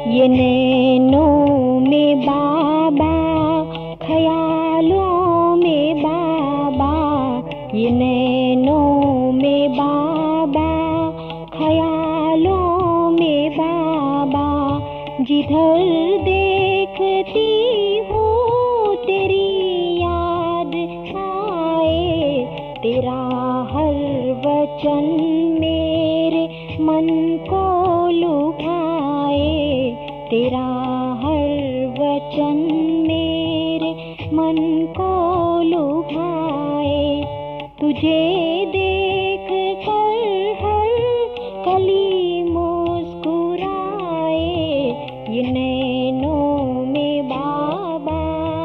ये नैनों में बाबा, ख्यालों में बाबा, ये नैनों में बाबा, ख्यालों में बाबा, जिधर देखती हूँ तेरी याद आए, तेरा हर वचन मेरे मन को लुभाए, तेरा हर वचन मेरे मन को लुभाए। तुझे देख कर हर कली मुस्कुराए, ये नैनों में बाबा।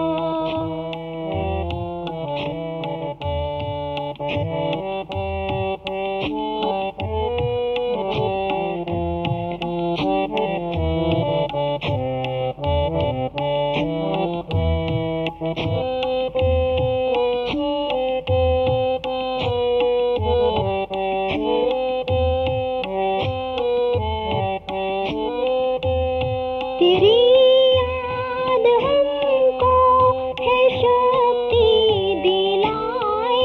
तेरी याद हमको है शक्ति दिलाए,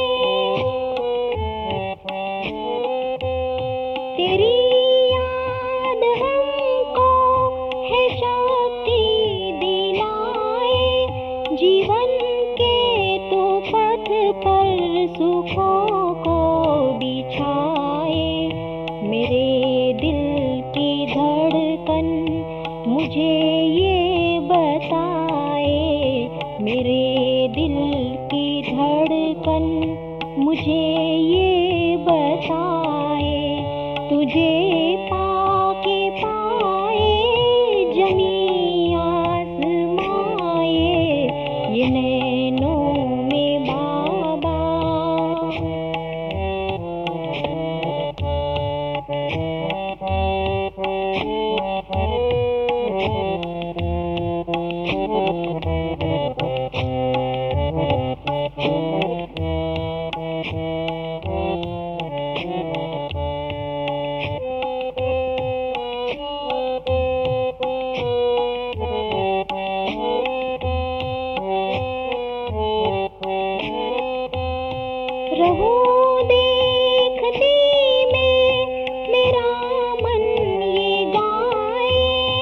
तेरी याद हमको है शक्ति दिलाए, जीवन के तो पथ पर सुखों को बिछाए। मेरे दिल की धड़कन मुझे ये बताए, मेरे दिल की धड़कन मुझे ये बताए, तुझे पाके पाए जमी आसमाए, ये नैनों में बाबा। रहूं देखती में मेरा मन ये गाए,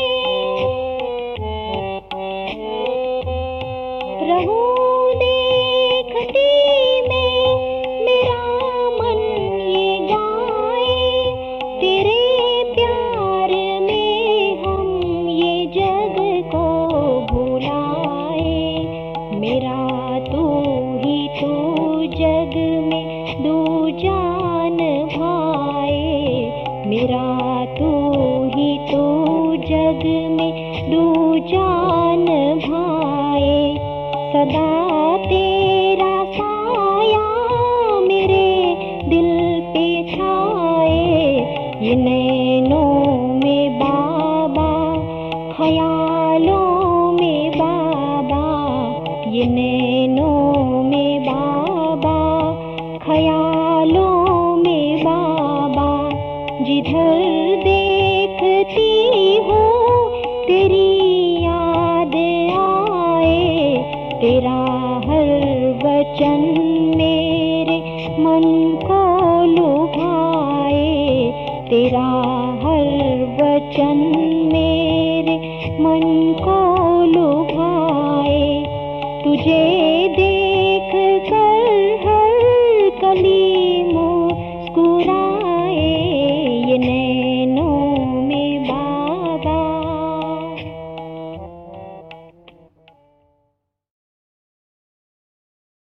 रहूं देखती में मेरा मन ये गाए, तेरे प्यार में हम ये जग को भुलाए, मेरा तू ही तू जग में दूजान भाए, मेरा तू ही तू जग में दूजान भाए, सदा तेरा साया मेरे दिल पे छाए, ये नैनों में बाबा, ख्यालों में बाबा, ये नैनों में बाबा, ख्यालों में बाबा, जिधर देखती हूँ तेरी याद आए, तेरा हर वचन मेरे मन को लुभाए, तेरा हर वचन मेरे मन को लुभाए, तुझे